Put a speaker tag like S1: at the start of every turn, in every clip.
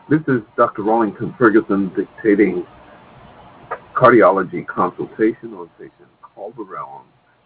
S1: This is Dr. Rawlington Ferguson dictating cardiology consultation on patient Calderon,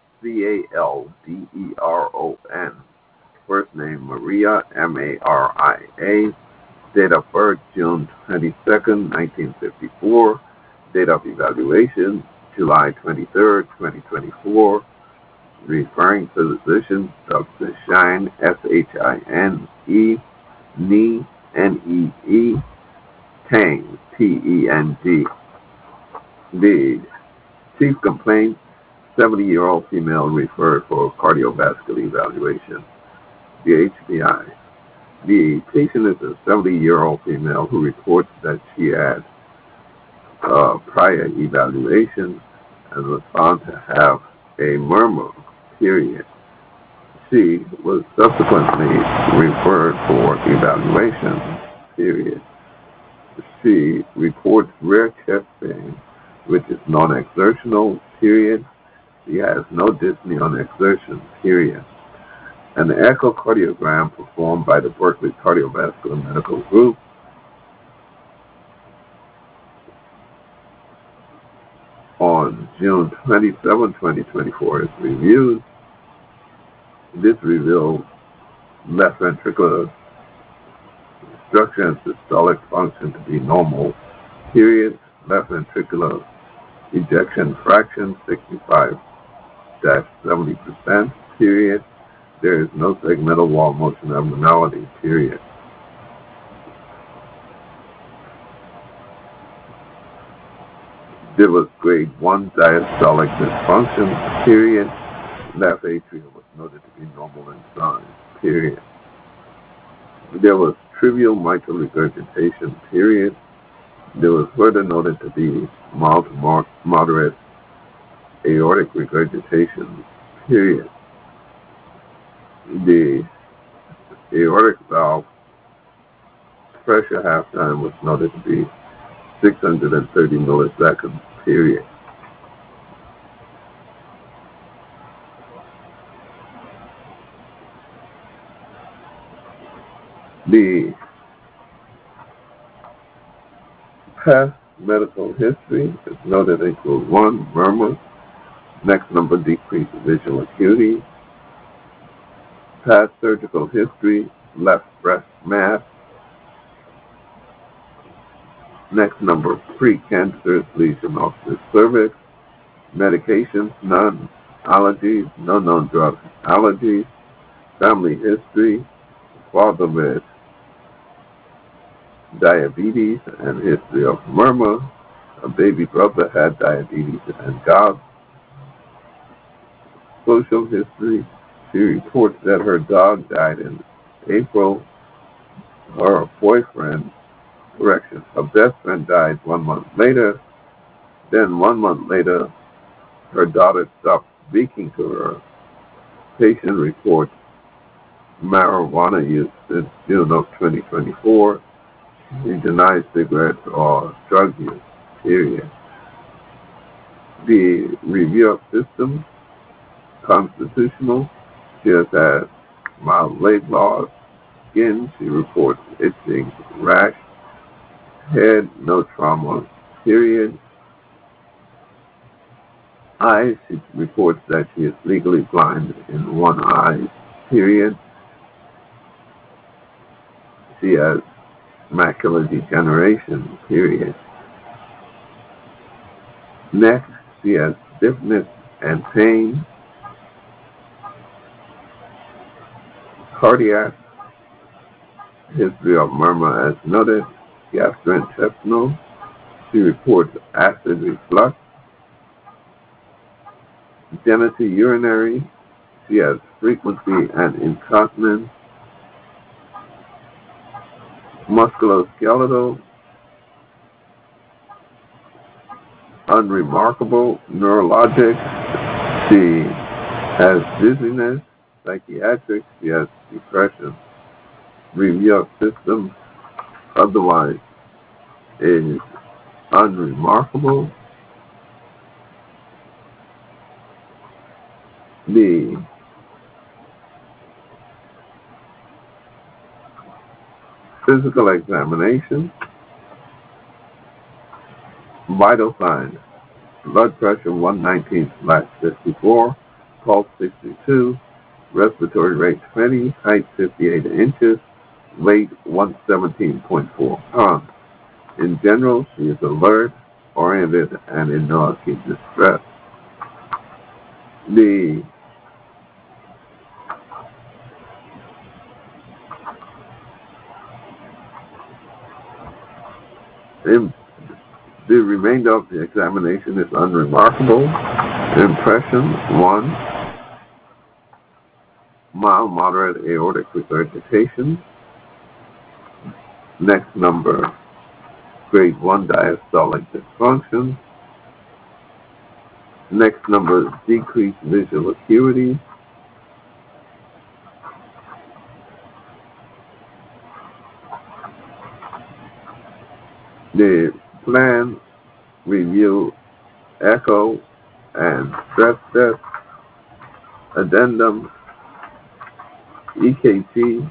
S1: Calderon. First name Maria, Maria. Date of birth June 22nd, 1954. Date of evaluation July 23rd, 2024. Referring physician Dr. Shine, Shine, Nee, Nee, Tang, Teng. The chief complaint, 70-year-old female referred for cardiovascular evaluation. The HPI. The patient is a 70-year-old female who reports that she had prior evaluation and was found to have a murmur, period. She was subsequently referred for evaluation, period. She reports rare chest pain, which is non-exertional, period. She has no dyspnea on exertion, period. An echocardiogram performed by the Berkeley Cardiovascular Medical Group on June 27, 2024 is reviewed. This revealed left ventricular structure and systolic function to be normal, period. Left ventricular ejection fraction 65-70%, period. There is no segmental wall motion abnormality, period. There was grade 1 diastolic dysfunction, period. Left atrium was noted to be normal in size, period. There was trivial mitral regurgitation, period. There was further noted to be mild to moderate aortic regurgitation, period. The aortic valve pressure half-time was noted to be 630 milliseconds, period. The past medical history is noted to include 1, murmur. Next number, decreased visual acuity. Past surgical history, left breast mass. Next number, precancerous lesion of the cervix. Medications, none. Allergies, no known drug allergies. Family history, father with diabetes and history of murmur. A baby brother had diabetes and gout. Social history, she reports that her dog died in April. Her best friend died 1 month later. Then 1 month later, her daughter stopped speaking to her. Patient reports marijuana use since June of 2024. He denies cigarettes or drug use, period. The review of systems, constitutional. She has had mild leg loss. Skin, she reports itching, rash. Head, no trauma, period. Eyes, she reports that she is legally blind in one eye, period. She has macular degeneration, period. Next, she has stiffness and pain. Cardiac history of murmur as noted. Gastrointestinal, she reports acid reflux. Genitourinary, she has frequency and incontinence. Musculoskeletal, unremarkable. Neurologic, she has dizziness. Psychiatric, she has depression. Review of systems, otherwise, is unremarkable. Physical examination. Vital signs. Blood pressure 119/54, pulse 62, respiratory rate 20, height 58 inches, weight 117.4 pounds. In general, she is alert, oriented, and in no acute distress. The remainder of the examination is unremarkable. Impression 1, mild moderate aortic regurgitation. Next number, grade 1 diastolic dysfunction. Next number, decreased visual acuity. The plan review echo and stress test. Addendum, EKG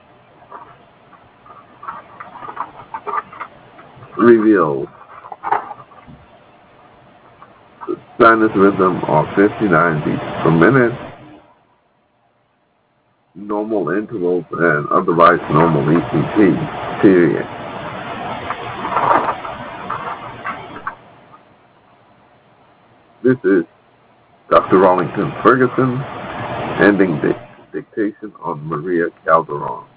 S1: reveals sinus rhythm of 59 beats per minute, normal intervals, and otherwise normal ECG, period. This is Dr. Rawlington Ferguson ending dictation on Maria Calderon.